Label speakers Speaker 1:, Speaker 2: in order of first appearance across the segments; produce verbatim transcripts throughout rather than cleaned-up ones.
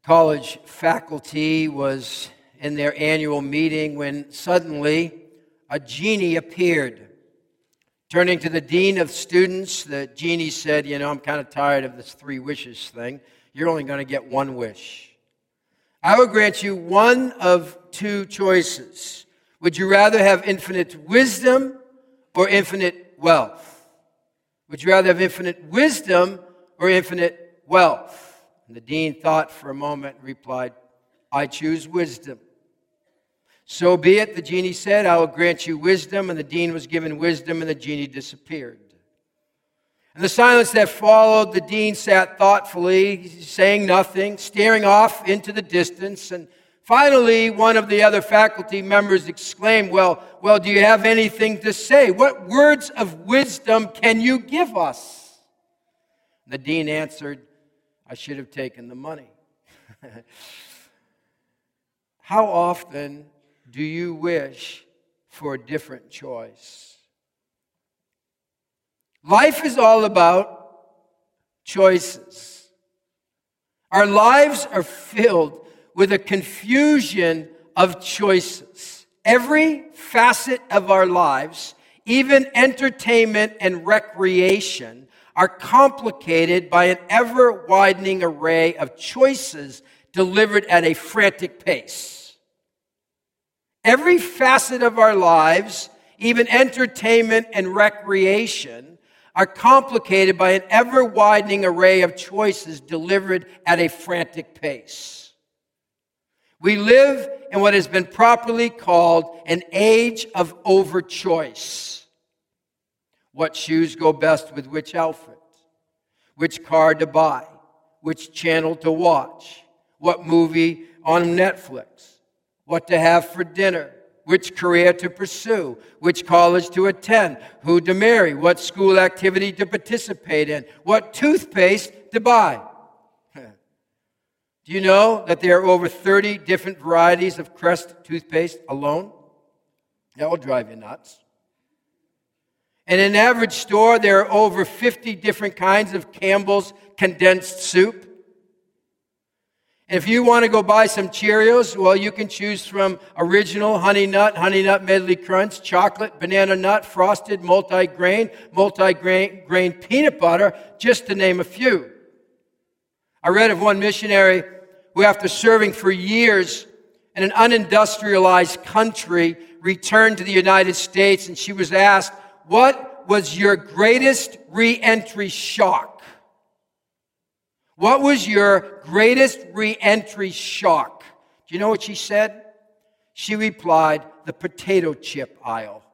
Speaker 1: college faculty was in their annual meeting when suddenly a genie appeared. Turning to the dean of students, the genie said, you know, I'm kind of tired of this three wishes thing. You're only going to get one wish. I will grant you one of two choices. Would you rather have infinite wisdom or infinite wealth? Would you rather have infinite wisdom or infinite wealth? And the dean thought for a moment and replied, I choose wisdom. So be it, the genie said, I will grant you wisdom. And the dean was given wisdom, and the genie disappeared. In the silence that followed, the dean sat thoughtfully, saying nothing, staring off into the distance. And finally, one of the other faculty members exclaimed, well, well, do you have anything to say? What words of wisdom can you give us? And the dean answered, I should have taken the money. How often do you wish for a different choice? Life is all about choices. Our lives are filled with a confusion of choices. Every facet of our lives, even entertainment and recreation, are complicated by an ever-widening array of choices delivered at a frantic pace. Every facet of our lives, even entertainment and recreation, are complicated by an ever-widening array of choices delivered at a frantic pace. We live in what has been properly called an age of overchoice. What shoes go best with which outfit? Which car to buy? Which channel to watch? What movie on Netflix? What to have for dinner? Which career to pursue? Which college to attend? Who to marry? What school activity to participate in? What toothpaste to buy? Do you know that there are over thirty different varieties of Crest toothpaste alone? That will drive you nuts. In an average store, there are over fifty different kinds of Campbell's condensed soup. And if you want to go buy some Cheerios, well, you can choose from original, honey nut, honey nut medley crunch, chocolate, banana nut, frosted, multi-grain, multi-grain grain peanut butter, just to name a few. I read of one missionary who, after serving for years in an unindustrialized country, returned to the United States, and she was asked, what was your greatest re-entry shock? What was your greatest re-entry shock? Do you know what she said? She replied, the potato chip aisle.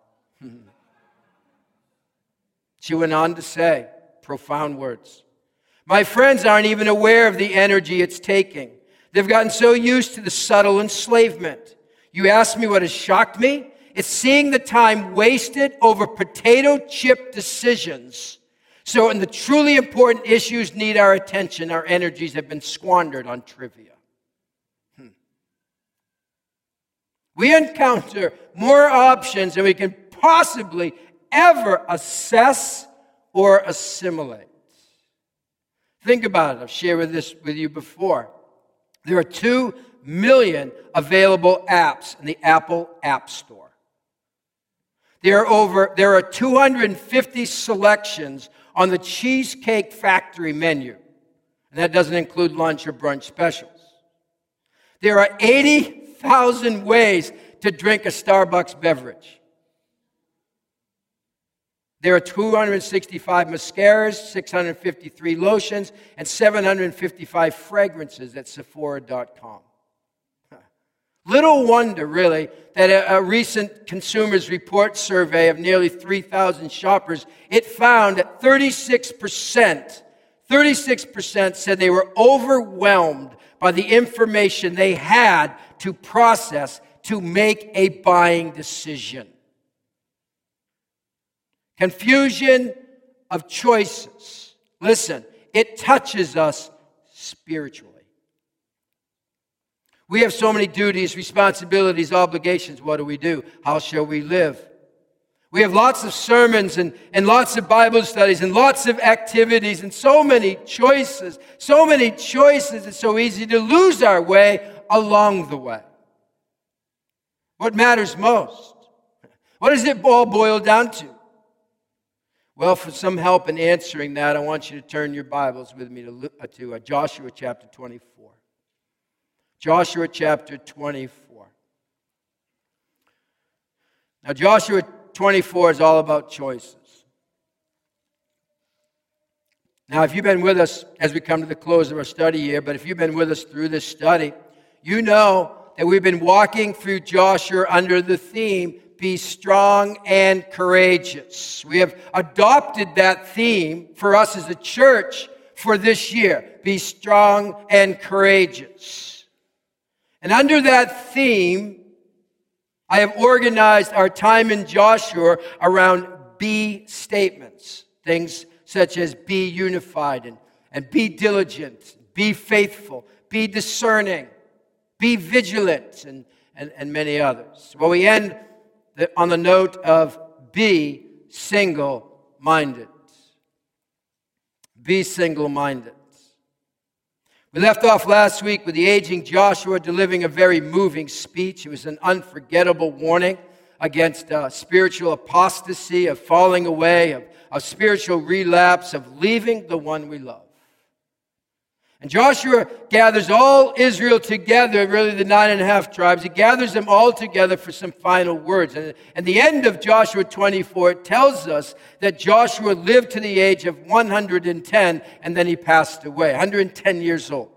Speaker 1: She went on to say, profound words. My friends aren't even aware of the energy it's taking. They've gotten so used to the subtle enslavement. You ask me what has shocked me? It's seeing the time wasted over potato chip decisions. So when the truly important issues need our attention, our energies have been squandered on trivia. Hmm. We encounter more options than we can possibly ever assess or assimilate. Think about it. I've shared with this with you before. There are two million available apps in the Apple App Store. There are over there are two hundred fifty selections on the Cheesecake Factory menu. And that doesn't include lunch or brunch specials. There are eighty thousand ways to drink a Starbucks beverage. There are two hundred sixty-five mascaras, six hundred fifty-three lotions, and seven hundred fifty-five fragrances at Sephora dot com. Little wonder, really, that a, a recent Consumers Report survey of nearly three thousand shoppers, it found that thirty-six percent, thirty-six percent said they were overwhelmed by the information they had to process to make a buying decision. Confusion of choices. Listen, it touches us spiritually. We have so many duties, responsibilities, obligations. What do we do? How shall we live? We have lots of sermons and, and lots of Bible studies and lots of activities and so many choices, so many choices. It's so easy to lose our way along the way. What matters most? What does it all boil down to? Well, for some help in answering that, I want you to turn your Bibles with me to, to uh, Joshua chapter twenty-four. Joshua chapter twenty-four. Now, Joshua twenty-four is all about choices. Now, if you've been with us as we come to the close of our study here, but if you've been with us through this study, you know that we've been walking through Joshua under the theme, be strong and courageous. We have adopted that theme for us as a church for this year, be strong and courageous. And under that theme, I have organized our time in Joshua around be statements. Things such as be unified and, and be diligent, be faithful, be discerning, be vigilant, and, and, and many others. Well, we end the, on the note of be single-minded. Be single-minded. We left off last week with the aging Joshua delivering a very moving speech. It was an unforgettable warning against uh, spiritual apostasy, of falling away, of, of spiritual relapse, of leaving the one we love. And Joshua gathers all Israel together, really the nine and a half tribes. He gathers them all together for some final words. And at the end of Joshua twenty-four, it tells us that Joshua lived to the age of one hundred ten, and then he passed away, one hundred ten years old.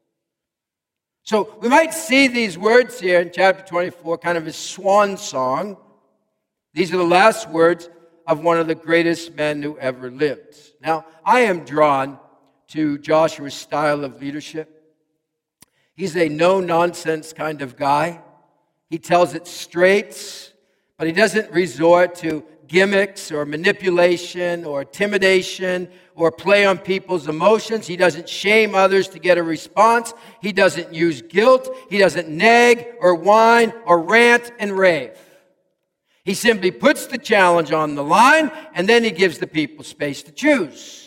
Speaker 1: So we might see these words here in chapter twenty-four, kind of his swan song. These are the last words of one of the greatest men who ever lived. Now, I am drawn to Joshua's style of leadership. He's a no-nonsense kind of guy. He tells it straight, but he doesn't resort to gimmicks or manipulation or intimidation or play on people's emotions. He doesn't shame others to get a response. He doesn't use guilt. He doesn't nag or whine or rant and rave. He simply puts the challenge on the line, and then he gives the people space to choose.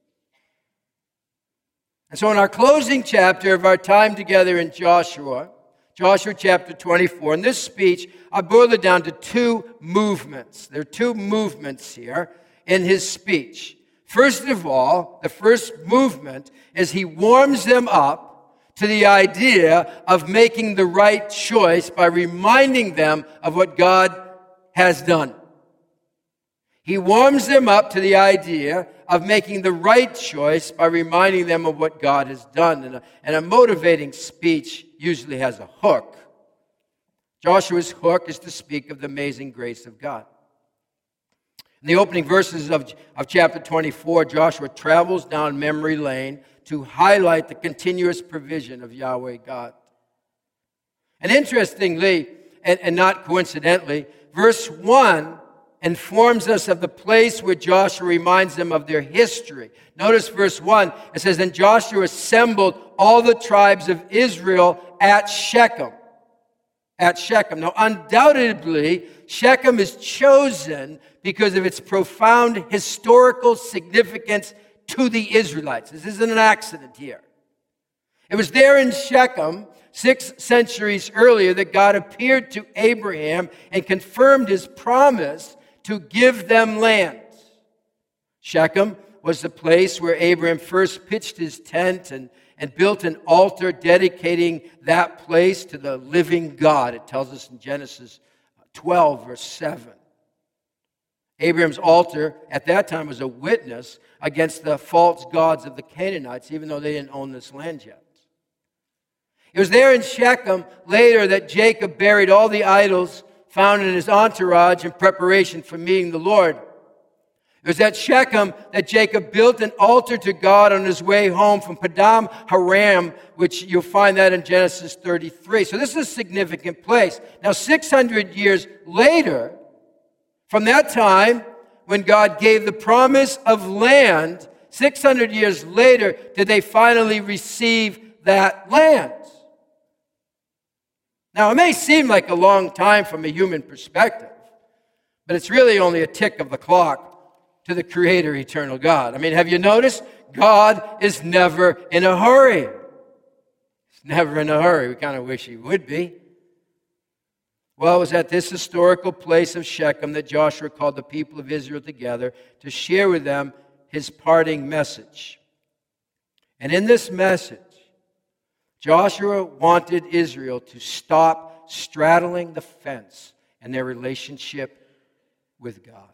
Speaker 1: And so in our closing chapter of our time together in Joshua, Joshua chapter twenty-four, in this speech, I boil it down to two movements. There are two movements here in his speech. First of all, the first movement is he warms them up to the idea of making the right choice by reminding them of what God has done. He warms them up to the idea of making the right choice by reminding them of what God has done. And a, and a motivating speech usually has a hook. Joshua's hook is to speak of the amazing grace of God. In the opening verses of, of chapter twenty-four, Joshua travels down memory lane to highlight the continuous provision of Yahweh God. And interestingly, and, and not coincidentally, verse one informs us of the place where Joshua reminds them of their history. Notice verse one, it says, "And Joshua assembled all the tribes of Israel at Shechem." At Shechem. Now, undoubtedly, Shechem is chosen because of its profound historical significance to the Israelites. This isn't an accident here. It was there in Shechem, six centuries earlier, that God appeared to Abraham and confirmed his promise to give them land. Shechem was the place where Abraham first pitched his tent and, and built an altar dedicating that place to the living God. It tells us in Genesis twelve, verse seven. Abraham's altar at that time was a witness against the false gods of the Canaanites, even though they didn't own this land yet. It was there in Shechem later that Jacob buried all the idols found in his entourage in preparation for meeting the Lord. It was at Shechem that Jacob built an altar to God on his way home from Padam Haram, which you'll find that in Genesis thirty-three. So this is a significant place. Now, six hundred years later, from that time when God gave the promise of land, six hundred years later, did they finally receive that land. Now, it may seem like a long time from a human perspective, But it's really only a tick of the clock to the Creator, eternal God. I mean, have you noticed? God is never in a hurry. He's never in a hurry. We kind of wish He would be. Well, it was at this historical place of Shechem that Joshua called the people of Israel together to share with them his parting message. And in this message, Joshua wanted Israel to stop straddling the fence in their relationship with God.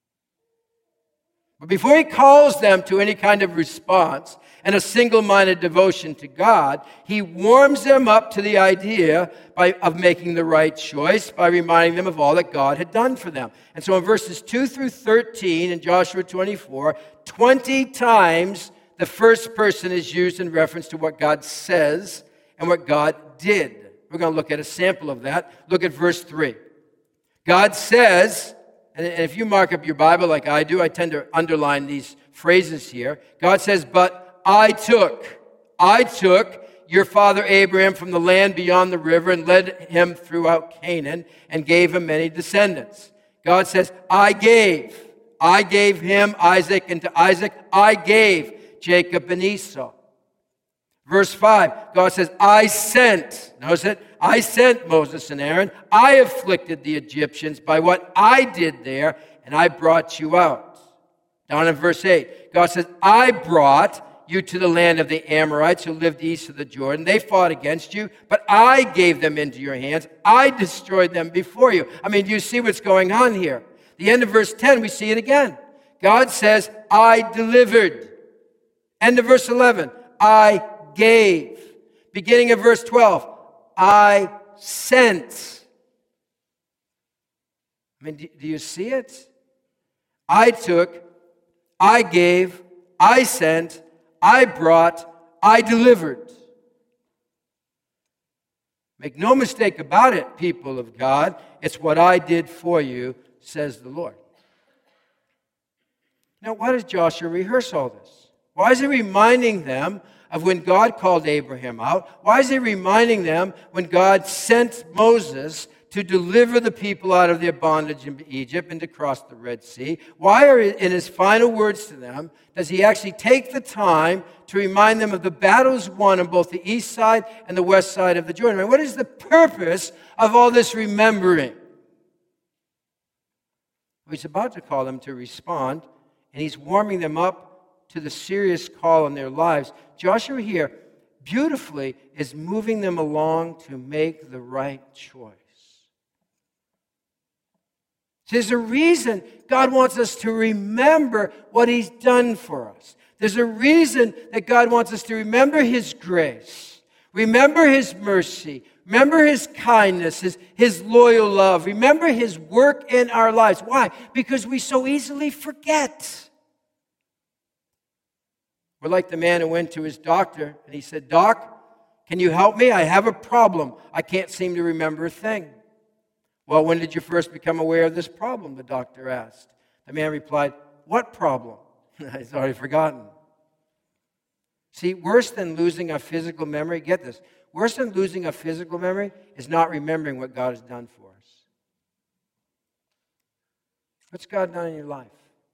Speaker 1: But before he calls them to any kind of response and a single-minded devotion to God, he warms them up to the idea by, of making the right choice by reminding them of all that God had done for them. And so in verses two through thirteen in Joshua twenty-four, twenty times the first person is used in reference to what God says and what God did. We're going to look at a sample of that. Look at verse three. God says, and if you mark up your Bible like I do, I tend to underline these phrases here. God says, but I took, I took your father Abraham from the land beyond the river and led him throughout Canaan and gave him many descendants. God says, I gave, I gave him Isaac, and to Isaac I gave Jacob and Esau. Verse five, God says, I sent, notice it, I sent Moses and Aaron. I afflicted the Egyptians by what I did there, and I brought you out. Down in verse eight, God says, I brought you to the land of the Amorites who lived east of the Jordan. They fought against you, but I gave them into your hands. I destroyed them before you. I mean, do you see what's going on here? The end of verse ten, we see it again. God says, I delivered. End of verse eleven, I gave. Beginning of verse twelve, I sent. I mean, do, do you see it? I took, I gave, I sent, I brought, I delivered. Make no mistake about it, people of God. It's what I did for you, says the Lord. Now, why does Joshua rehearse all this? Why is he reminding them of when God called Abraham out? Why is he reminding them when God sent Moses to deliver the people out of their bondage in Egypt and to cross the Red Sea? Why are, in his final words to them, does he actually take the time to remind them of the battles won on both the east side and the west side of the Jordan? I mean, what is the purpose of all this remembering? Well, he's about to call them to respond, and he's warming them up to the serious call in their lives. Joshua here beautifully is moving them along to make the right choice. There's a reason God wants us to remember what He's done for us. There's a reason that God wants us to remember His grace, remember His mercy, remember His kindness, His, His loyal love, remember His work in our lives. Why? Because we so easily forget. We're like the man who went to his doctor and he said, Doc, can you help me? I have a problem. I can't seem to remember a thing. Well, when did you first become aware of this problem? The doctor asked. The man replied, what problem? He's already forgotten. See, worse than losing a physical memory, get this, worse than losing a physical memory is not remembering what God has done for us. What's God done in your life?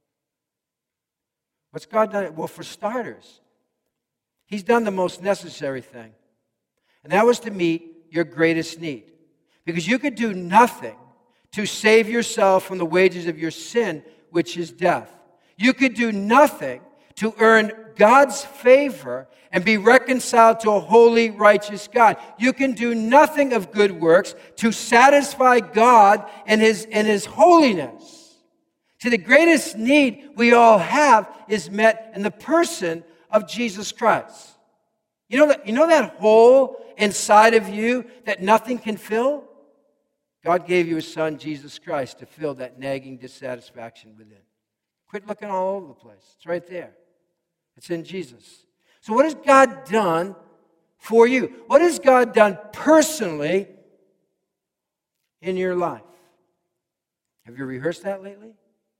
Speaker 1: What's God done? Well, for starters, He's done the most necessary thing. And that was to meet your greatest need. Because you could do nothing to save yourself from the wages of your sin, which is death. You could do nothing to earn God's favor and be reconciled to a holy, righteous God. You can do nothing of good works to satisfy God in His, in His holiness. See, the greatest need we all have is met in the person of Jesus Christ. You know that, you know that hole inside of you that nothing can fill? God gave you His Son, Jesus Christ, to fill that nagging dissatisfaction within. Quit looking all over the place. It's right there. It's in Jesus. So what has God done for you? What has God done personally in your life? Have you rehearsed that lately?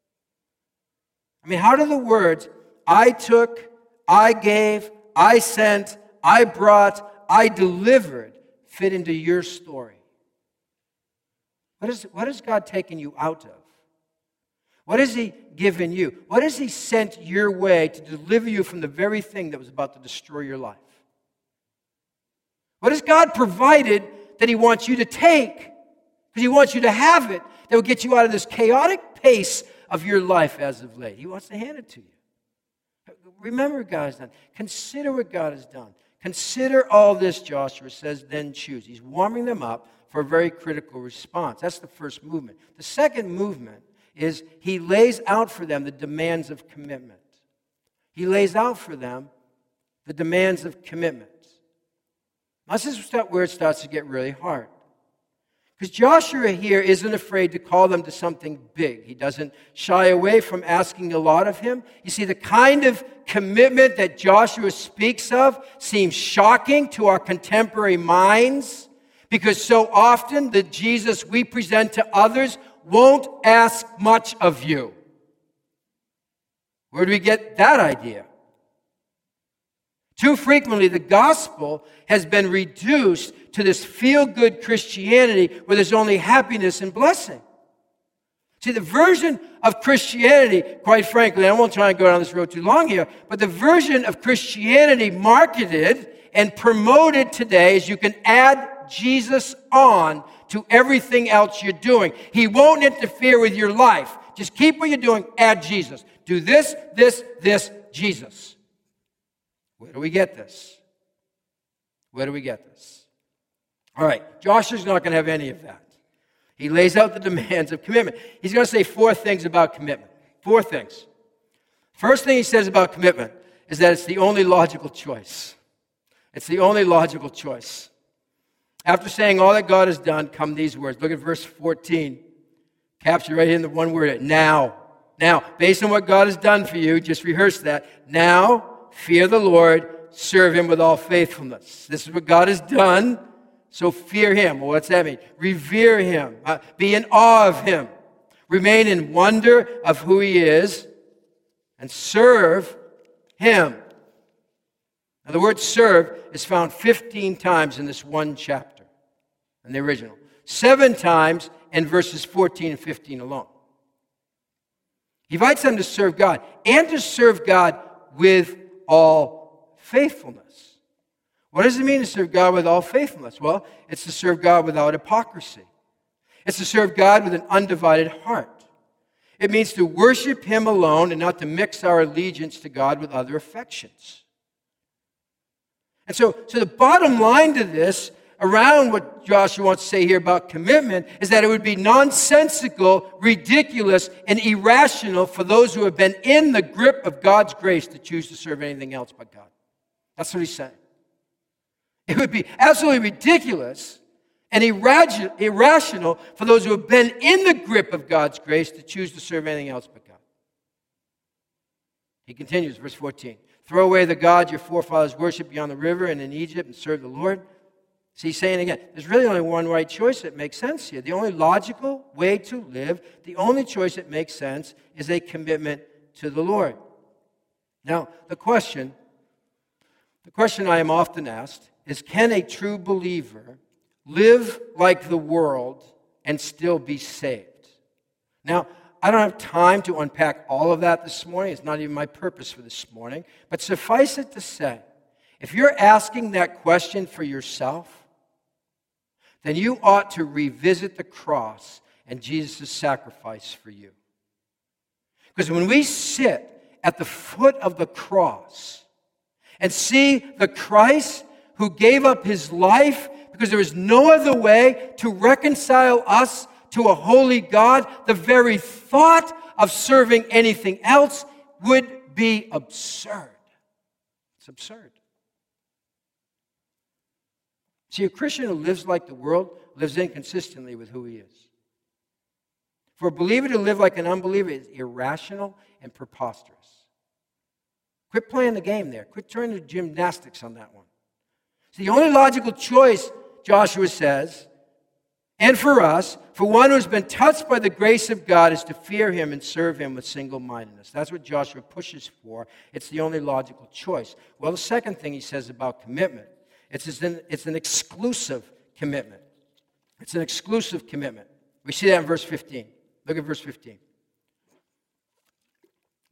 Speaker 1: I mean, how do the words, I took, I gave, I sent, I brought, I delivered, fit into your story? What, is, what has God taken you out of? What has he given you? What has he sent your way to deliver you from the very thing that was about to destroy your life? What has God provided that he wants you to take? Because he wants you to have it that will get you out of this chaotic pace of your life as of late. He wants to hand it to you. Remember what God has done. Consider what God has done. Consider all this, Joshua says, then choose. He's warming them up for a very critical response. That's the first movement. The second movement is he lays out for them the demands of commitment. He lays out for them the demands of commitment. This is where it starts to get really hard. Because Joshua here isn't afraid to call them to something big. He doesn't shy away from asking a lot of him. You see, the kind of commitment that Joshua speaks of seems shocking to our contemporary minds, because so often the Jesus we present to others won't ask much of you. Where do we get that idea? Too frequently, the gospel has been reduced to this feel-good Christianity where there's only happiness and blessing. See, the version of Christianity, quite frankly, I won't try and go down this road too long here, but the version of Christianity marketed and promoted today is you can add Jesus on to everything else you're doing. He won't interfere with your life. Just keep what you're doing, add Jesus. Do this, this, this, Jesus. Where do we get this? Where do we get this? All right, Joshua's not going to have any of that. He lays out the demands of commitment. He's going to say four things about commitment. Four things. First thing he says about commitment is that it's the only logical choice. It's the only logical choice. After saying all that God has done, come these words. Look at verse fourteen. Captured right in the one word, now. Now, based on what God has done for you, just rehearse that. Now, fear the Lord, serve him with all faithfulness. This is what God has done, so fear him. Well, what's that mean? Revere him. Uh, be in awe of him. Remain in wonder of who he is, and serve him. Now, the word serve is found fifteen times in this one chapter, in the original. Seven times in verses fourteen and fifteen alone. He invites them to serve God, and to serve God with all faithfulness. What does it mean to serve God with all faithfulness? Well, it's to serve God without hypocrisy. It's to serve God with an undivided heart. It means to worship him alone and not to mix our allegiance to God with other affections. And so, so the bottom line to this, around what Joshua wants to say here about commitment, is that it would be nonsensical, ridiculous, and irrational for those who have been in the grip of God's grace to choose to serve anything else but God. That's what he's saying. It would be absolutely ridiculous and irrational for those who have been in the grip of God's grace to choose to serve anything else but God. He continues, verse fourteen. Throw away the gods your forefathers worshipped beyond the river and in Egypt and serve the Lord. See, he's saying again, there's really only one right choice that makes sense here. The only logical way to live, the only choice that makes sense is a commitment to the Lord. Now, the question, the question I am often asked is, can a true believer live like the world and still be saved? Now, I don't have time to unpack all of that this morning. It's not even my purpose for this morning. But suffice it to say, if you're asking that question for yourself, then you ought to revisit the cross and Jesus' sacrifice for you. Because when we sit at the foot of the cross and see the Christ who gave up his life because there is no other way to reconcile us to a holy God, the very thought of serving anything else would be absurd. It's absurd. See, a Christian who lives like the world lives inconsistently with who he is. For a believer to live like an unbeliever is irrational and preposterous. Quit playing the game there. Quit turning to gymnastics on that one. So the only logical choice, Joshua says, and for us, for one who has been touched by the grace of God, is to fear him and serve him with single-mindedness. That's what Joshua pushes for. It's the only logical choice. Well, the second thing he says about commitment, it's an, it's an exclusive commitment. It's an exclusive commitment. We see that in verse fifteen. Look at verse fifteen.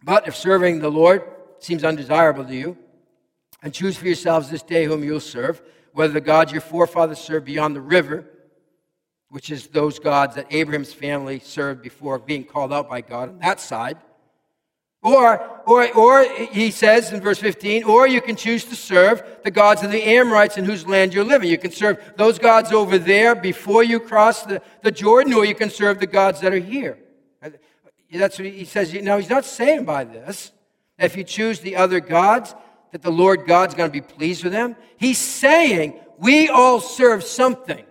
Speaker 1: But if serving the Lord seems undesirable to you, and choose for yourselves this day whom you'll serve, whether the gods your forefathers served beyond the river, which is those gods that Abraham's family served before being called out by God on that side, Or, or, or he says in verse fifteen, or you can choose to serve the gods of the Amorites in whose land you're living. You can serve those gods over there before you cross the, the Jordan, or you can serve the gods that are here. That's what he says. Now, he's not saying by this that if you choose the other gods, that the Lord God's going to be pleased with them. He's saying we all serve something.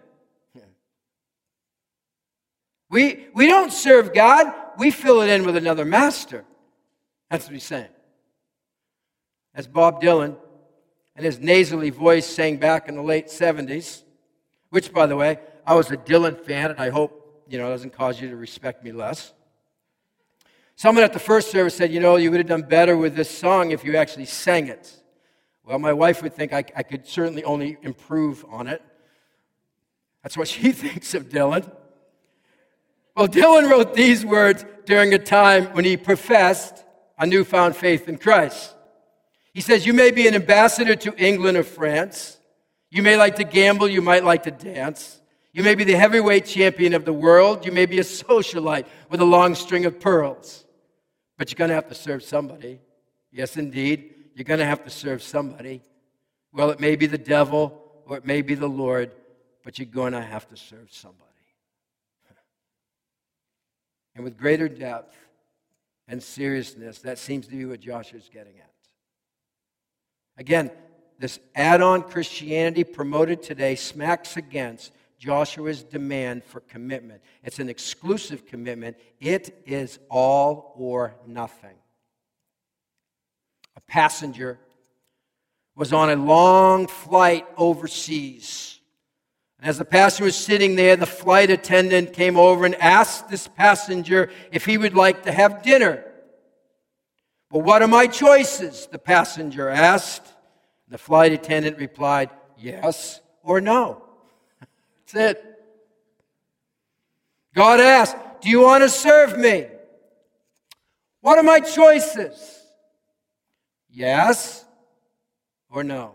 Speaker 1: We, we don't serve God. We fill it in with another master. That's what he's saying. As Bob Dylan and his nasally voice sang back in the late seventies, which, by the way, I was a Dylan fan, and I hope, you know, it doesn't cause you to respect me less. Someone at the first service said, you know, you would have done better with this song if you actually sang it. Well, my wife would think I, I could certainly only improve on it. That's what she thinks of Dylan. Well, Dylan wrote these words during a time when he professed a newfound faith in Christ. He says, you may be an ambassador to England or France. You may like to gamble. You might like to dance. You may be the heavyweight champion of the world. You may be a socialite with a long string of pearls. But you're going to have to serve somebody. Yes, indeed. You're going to have to serve somebody. Well, it may be the devil or it may be the Lord, but you're going to have to serve somebody. And with greater depth and seriousness, that seems to be what Joshua's getting at. Again, this add-on Christianity promoted today smacks against Joshua's demand for commitment. It's an exclusive commitment. It is all or nothing. A passenger was on a long flight overseas. And as the passenger was sitting there, the flight attendant came over and asked this passenger if he would like to have dinner. Well, what are my choices? The passenger asked. The flight attendant replied, yes or no. That's it. God asked, do you want to serve me? What are my choices? Yes or no.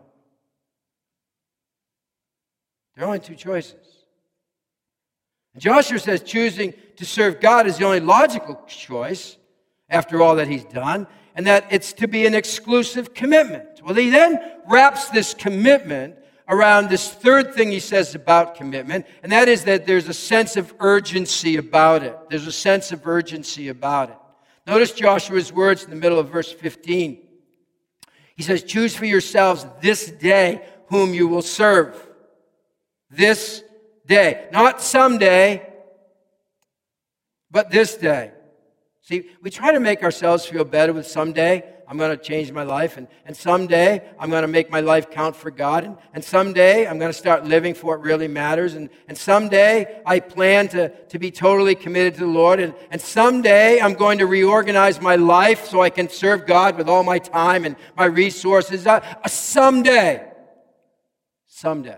Speaker 1: There are only two choices. And Joshua says choosing to serve God is the only logical choice after all that he's done, and that it's to be an exclusive commitment. Well, he then wraps this commitment around this third thing he says about commitment, and that is that there's a sense of urgency about it. There's a sense of urgency about it. Notice Joshua's words in the middle of verse fifteen. He says, choose for yourselves this day whom you will serve. This day. Not someday, but this day. See, we try to make ourselves feel better with someday I'm going to change my life, and, and someday I'm going to make my life count for God, and, and someday I'm going to start living for what really matters, and, and someday I plan to, to be totally committed to the Lord, and, and someday I'm going to reorganize my life so I can serve God with all my time and my resources. Uh, someday. Someday.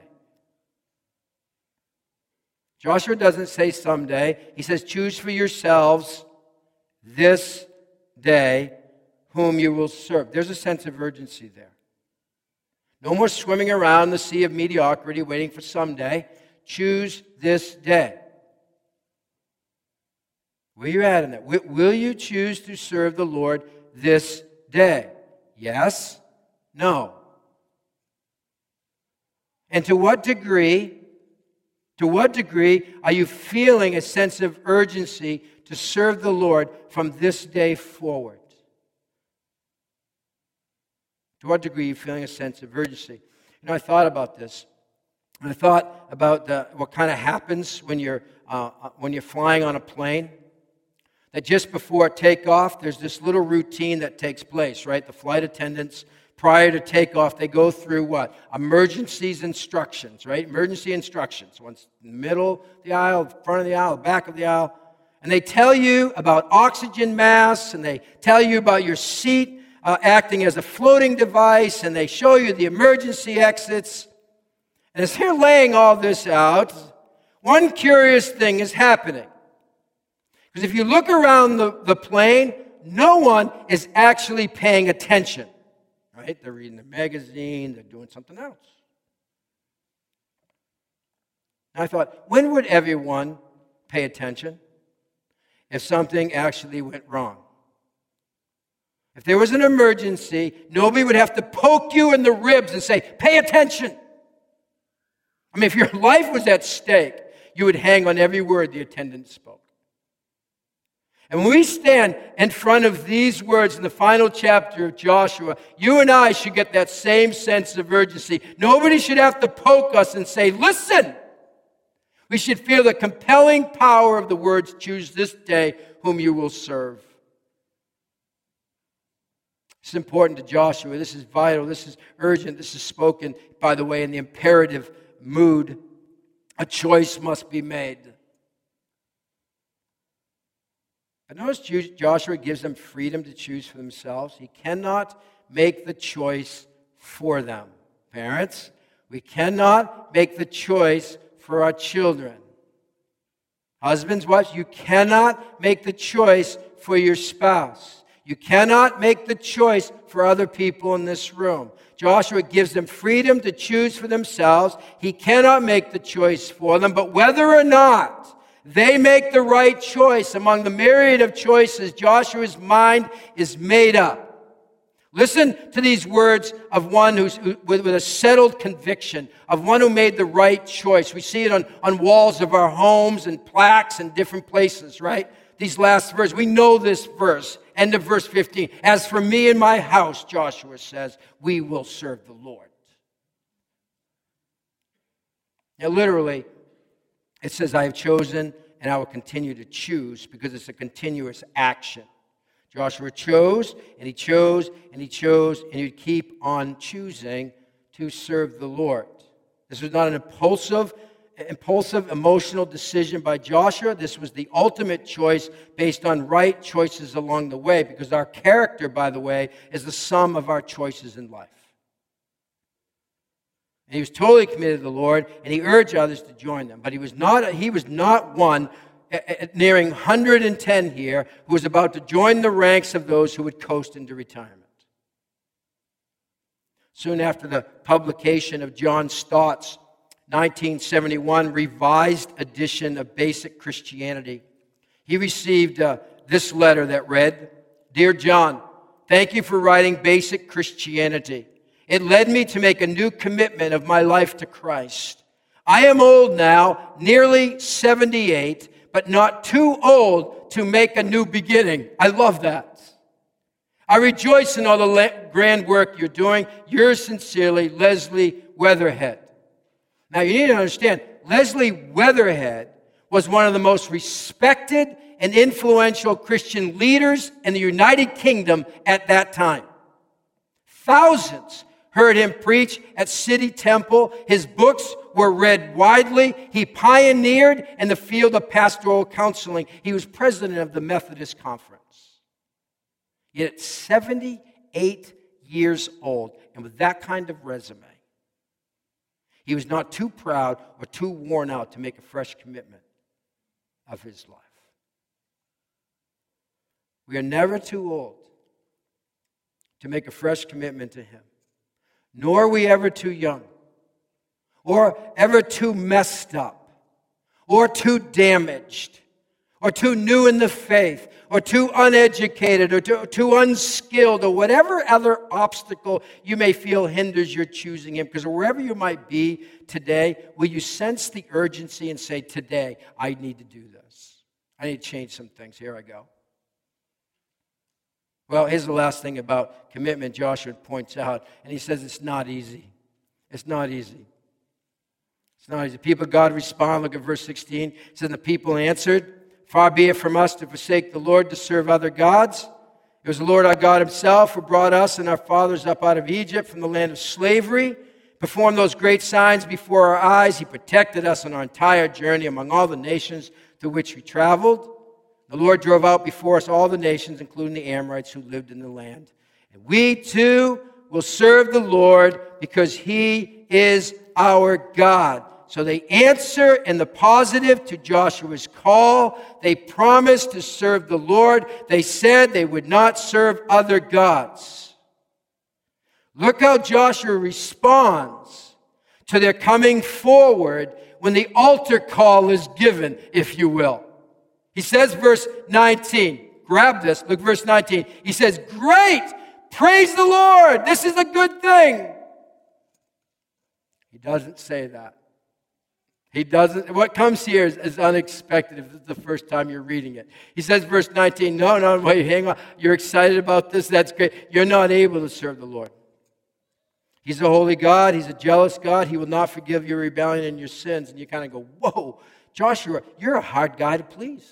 Speaker 1: Joshua doesn't say someday. He says, choose for yourselves this day whom you will serve. There's a sense of urgency there. No more swimming around the sea of mediocrity waiting for someday. Choose this day. Where are you at in that? Will you choose to serve the Lord this day? Yes? No? And to what degree, to what degree are you feeling a sense of urgency to serve the Lord from this day forward? To what degree are you feeling a sense of urgency? You know, I thought about this. And I thought about the, what kind of happens when you're, uh, when you're flying on a plane. That just before takeoff, there's this little routine that takes place, right? The flight attendants, prior to takeoff, they go through what? Emergencies instructions, right? Emergency instructions. One's in the middle of the aisle, front of the aisle, back of the aisle. And they tell you about oxygen masks, and they tell you about your seat uh, acting as a floating device, and they show you the emergency exits. And as they're laying all this out, one curious thing is happening. Because if you look around the, the plane, no one is actually paying attention. Right? They're reading the magazine, they're doing something else. And I thought, when would everyone pay attention? If something actually went wrong. If there was an emergency, nobody would have to poke you in the ribs and say, pay attention. I mean, if your life was at stake, you would hang on every word the attendant spoke. And when we stand in front of these words in the final chapter of Joshua, you and I should get that same sense of urgency. Nobody should have to poke us and say, listen. We should feel the compelling power of the words, choose this day whom you will serve. This is important to Joshua. This is vital. This is urgent. This is spoken, by the way, in the imperative mood. A choice must be made. But notice Joshua gives them freedom to choose for themselves. He cannot make the choice for them. Parents, we cannot make the choice for our children. Husbands, wives, you cannot make the choice for your spouse. You cannot make the choice for other people in this room. Joshua gives them freedom to choose for themselves. He cannot make the choice for them, but whether or not they make the right choice among the myriad of choices, Joshua's mind is made up. Listen to these words of one who's with, with a settled conviction, of one who made the right choice. We see it on, on walls of our homes and plaques and different places, right? These last verses. We know this verse. End of verse fifteen. As for me and my house, Joshua says, we will serve the Lord. Now, literally, it says, I have chosen and I will continue to choose, because it's a continuous action. Joshua chose, and he chose, and he chose, and he'd keep on choosing to serve the Lord. This was not an impulsive, impulsive, emotional decision by Joshua. This was the ultimate choice based on right choices along the way, because our character, by the way, is the sum of our choices in life. And he was totally committed to the Lord, and he urged others to join them. But he was not, he was not one, nearing one hundred ten here, who was about to join the ranks of those who would coast into retirement. Soon after the publication of John Stott's nineteen seventy-one revised edition of Basic Christianity, he received uh, this letter that read, Dear John, thank you for writing Basic Christianity. It led me to make a new commitment of my life to Christ. I am old now, nearly seventy-eight, but not too old to make a new beginning. I love that. I rejoice in all the grand work you're doing. Yours sincerely, Leslie Weatherhead. Now, you need to understand, Leslie Weatherhead was one of the most respected and influential Christian leaders in the United Kingdom at that time. Thousands heard him preach at City Temple. His books were read widely. He pioneered in the field of pastoral counseling. He was president of the Methodist Conference. Yet at seventy-eight years old, and with that kind of resume, he was not too proud or too worn out to make a fresh commitment of his life. We are never too old to make a fresh commitment to him. Nor are we ever too young, or ever too messed up, or too damaged, or too new in the faith, or too uneducated, or too, too unskilled, or whatever other obstacle you may feel hinders your choosing him. Because wherever you might be today, will you sense the urgency and say, today, I need to do this. I need to change some things. Here I go. Well, here's the last thing about commitment Joshua points out, and he says it's not easy. It's not easy. It's not easy. The people of God respond. Look at verse sixteen. It says, the people answered, far be it from us to forsake the Lord to serve other gods. It was the Lord our God himself who brought us and our fathers up out of Egypt from the land of slavery, performed those great signs before our eyes. He protected us on our entire journey among all the nations through which we traveled. The Lord drove out before us all the nations, including the Amorites who lived in the land. And we too will serve the Lord because he is our God. So they answer in the positive to Joshua's call. They promised to serve the Lord. They said they would not serve other gods. Look how Joshua responds to their coming forward when the altar call is given, if you will. He says, verse nineteen, grab this, look, verse nineteen. He says, great, praise the Lord, this is a good thing. He doesn't say that. He doesn't. What comes here is, is unexpected if it's the first time you're reading it. He says, verse nineteen, no, no, wait, hang on. You're excited about this? That's great. You're not able to serve the Lord. He's a holy God. He's a jealous God. He will not forgive your rebellion and your sins. And you kind of go, whoa, Joshua, you're a hard guy to please.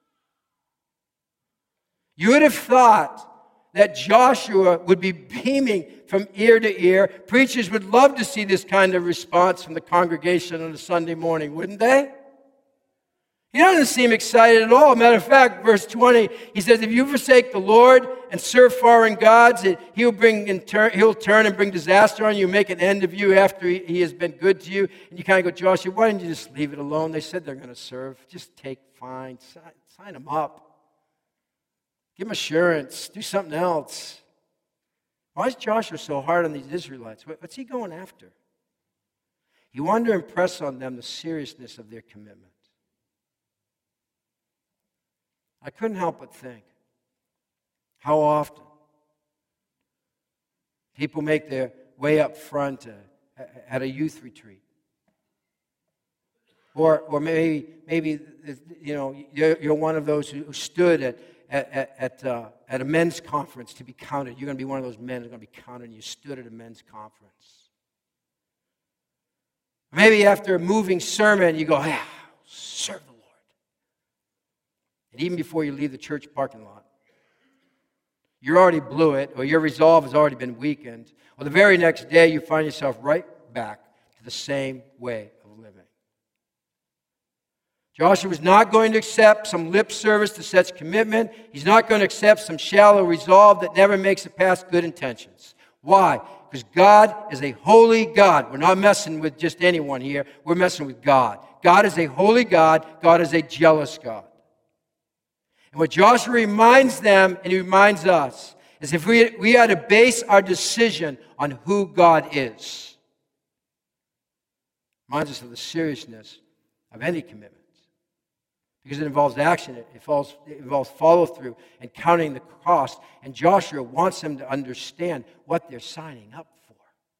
Speaker 1: You would have thought that Joshua would be beaming from ear to ear. Preachers would love to see this kind of response from the congregation on a Sunday morning, wouldn't they? He doesn't seem excited at all. Matter of fact, verse twenty, he says, if you forsake the Lord and serve foreign gods, he'll bring in turn, he'll turn and bring disaster on you, make an end of you after he, he has been good to you. And you kind of go, Joshua, why didn't you just leave it alone? They said they're going to serve. Just take fine, sign, sign them up. Give them assurance. Do something else. Why is Joshua so hard on these Israelites? What's he going after? He wanted to impress on them the seriousness of their commitment. I couldn't help but think how often people make their way up front uh, at a youth retreat. Or or maybe, maybe you know, you're, you're one of those who stood at at at, uh, at a men's conference to be counted. You're going to be one of those men who's going to be counted, and you stood at a men's conference. Maybe after a moving sermon, you go, ah, serve the Lord. And even before you leave the church parking lot, you already blew it, or your resolve has already been weakened, or the very next day you find yourself right back to the same way of living. Joshua was not going to accept some lip service to such commitment. He's not going to accept some shallow resolve that never makes it past good intentions. Why? Because God is a holy God. We're not messing with just anyone here. We're messing with God. God is a holy God. God is a jealous God. And what Joshua reminds them, and he reminds us, is if we, we had to base our decision on who God is. Reminds us of the seriousness of any commitment. Because it involves action, it involves, it involves follow-through and counting the cost. And Joshua wants them to understand what they're signing up for.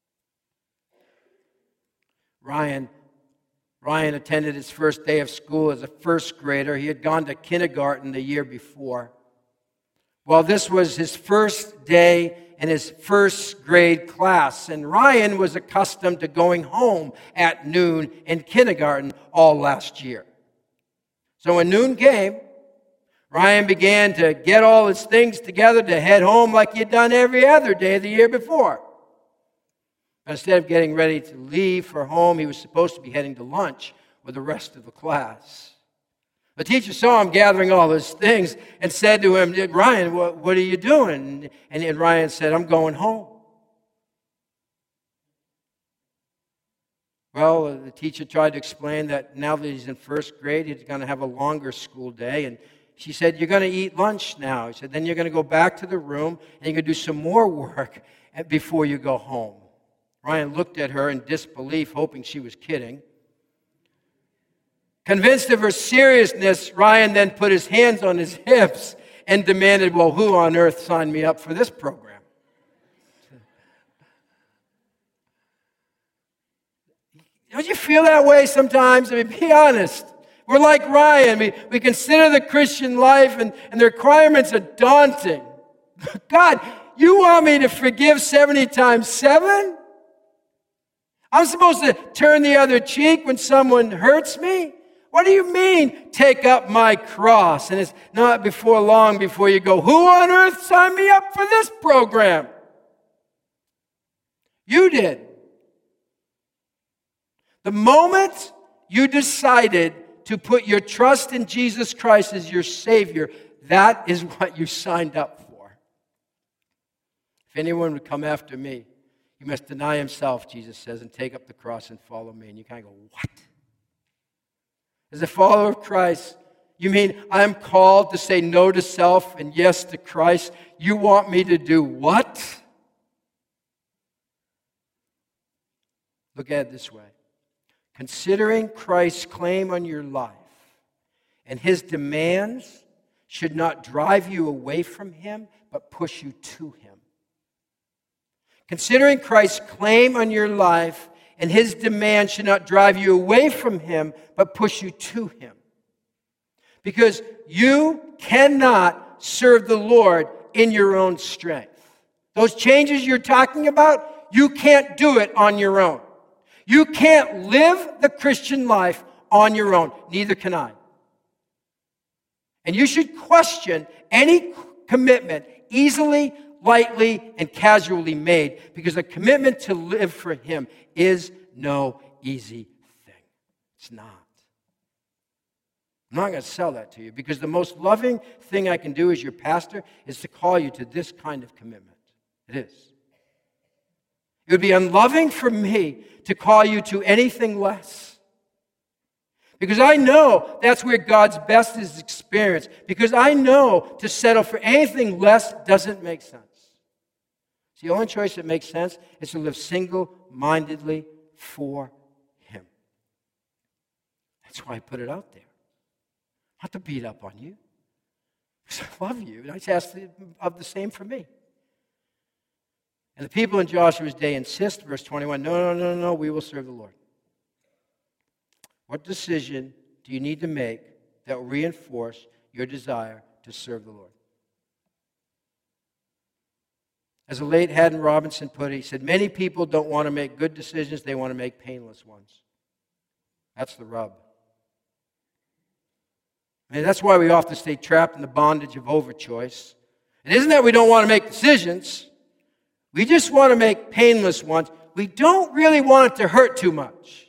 Speaker 1: Ryan Ryan attended his first day of school as a first grader. He had gone to kindergarten the year before. Well, this was his first day in his first grade class, and Ryan was accustomed to going home at noon in kindergarten all last year. So when noon came, Ryan began to get all his things together to head home like he had done every other day of the year before. Instead of getting ready to leave for home, he was supposed to be heading to lunch with the rest of the class. The teacher saw him gathering all his things and said to him, Ryan, what, what are you doing? And, and Ryan said, I'm going home. Well, the teacher tried to explain that now that he's in first grade, he's going to have a longer school day. And she said, you're going to eat lunch now. He said, then you're going to go back to the room and you're going to do some more work before you go home. Ryan looked at her in disbelief, hoping she was kidding. Convinced of her seriousness, Ryan then put his hands on his hips and demanded, well, who on earth signed me up for this program? Don't you feel that way sometimes? I mean, be honest. We're like Ryan. We, we consider the Christian life and, and the requirements are daunting. God, you want me to forgive seventy times seven? I'm supposed to turn the other cheek when someone hurts me? What do you mean, take up my cross? And it's not before long before you go, who on earth signed me up for this program? You did. The moment you decided to put your trust in Jesus Christ as your Savior, that is what you signed up for. If anyone would come after me, he must deny himself, Jesus says, and take up the cross and follow me. And you kind of go, what? As a follower of Christ, you mean I'm called to say no to self and yes to Christ? You want me to do what? Look at it this way. Considering Christ's claim on your life and his demands should not drive you away from him, but push you to him. Considering Christ's claim on your life and his demands should not drive you away from him, but push you to him. Because you cannot serve the Lord in your own strength. Those changes you're talking about, you can't do it on your own. You can't live the Christian life on your own. Neither can I. And you should question any commitment easily, lightly, and casually made, because a commitment to live for him is no easy thing. It's not. I'm not going to sell that to you, because the most loving thing I can do as your pastor is to call you to this kind of commitment. It is. It would be unloving for me to call you to anything less. Because I know that's where God's best is experienced. Because I know to settle for anything less doesn't make sense. The only choice that makes sense is to live single-mindedly for him. That's why I put it out there. Not to beat up on you. Because I love you. And I just ask of the same for me. And the people in Joshua's day insist, verse twenty-one, no, no, no, no, we will serve the Lord. What decision do you need to make that will reinforce your desire to serve the Lord? As the late Haddon Robinson put it, he said, many people don't want to make good decisions, they want to make painless ones. That's the rub. I mean, that's why we often stay trapped in the bondage of overchoice. It isn't that we don't want to make decisions. We just want to make painless ones. We don't really want it to hurt too much.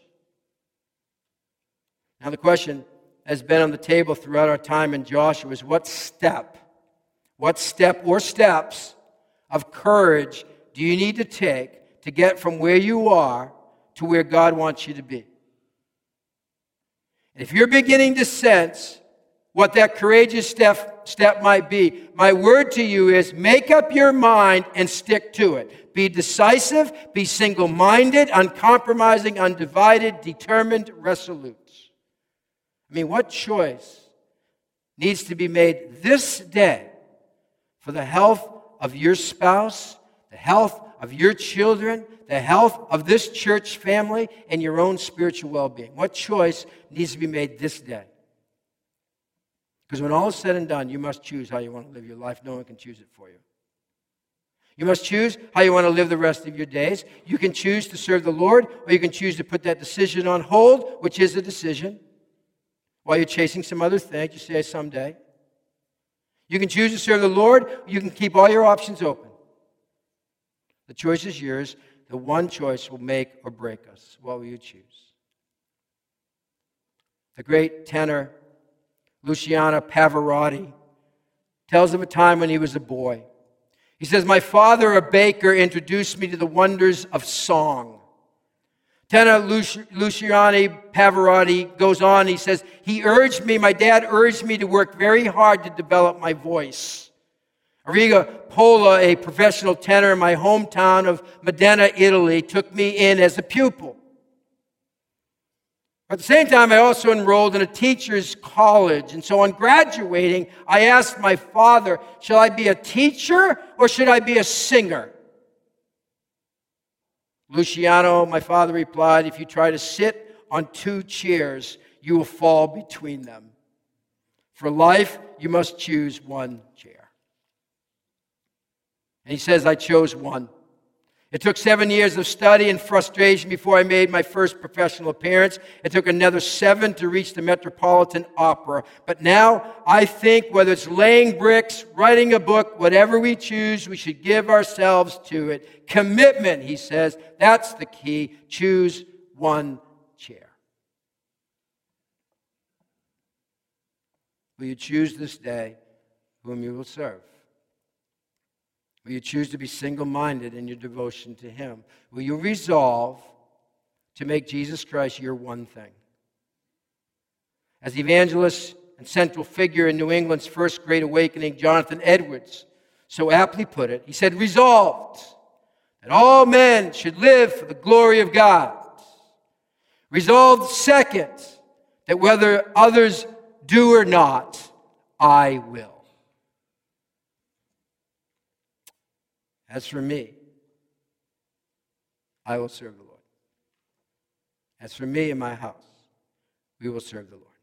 Speaker 1: Now the question has been on the table throughout our time in Joshua is what step, what step or steps of courage do you need to take to get from where you are to where God wants you to be? And if you're beginning to sense what that courageous step, step might be, my word to you is make up your mind and stick to it. Be decisive, be single-minded, uncompromising, undivided, determined, resolute. I mean, what choice needs to be made this day for the health of your spouse, the health of your children, the health of this church family, and your own spiritual well-being? What choice needs to be made this day? Because when all is said and done, you must choose how you want to live your life. No one can choose it for you. You must choose how you want to live the rest of your days. You can choose to serve the Lord, or you can choose to put that decision on hold, which is a decision, while you're chasing some other thing. You say someday. You can choose to serve the Lord, or you can keep all your options open. The choice is yours. The one choice will make or break us. What will you choose? The great tenor Luciano Pavarotti tells of a time when he was a boy. He says, my father, a baker, introduced me to the wonders of song. Tenor Luciano Pavarotti goes on, he says, he urged me, my dad urged me to work very hard to develop my voice. Arrigo Pola, a professional tenor in my hometown of Modena, Italy, took me in as a pupil. At the same time, I also enrolled in a teacher's college. And so on graduating, I asked my father, shall I be a teacher or should I be a singer? Luciano, my father replied, if you try to sit on two chairs, you will fall between them. For life, you must choose one chair. And he says, I chose one. It took seven years of study and frustration before I made my first professional appearance. It took another seven to reach the Metropolitan Opera. But now I think whether it's laying bricks, writing a book, whatever we choose, we should give ourselves to it. Commitment, he says, that's the key. Choose one chair. Will you choose this day whom you will serve? Will you choose to be single-minded in your devotion to him? Will you resolve to make Jesus Christ your one thing? As the evangelist and central figure in New England's first Great Awakening, Jonathan Edwards, so aptly put it, he said, resolved that all men should live for the glory of God. Resolved, second, that whether others do or not, I will. As for me, I will serve the Lord. As for me and my house, we will serve the Lord.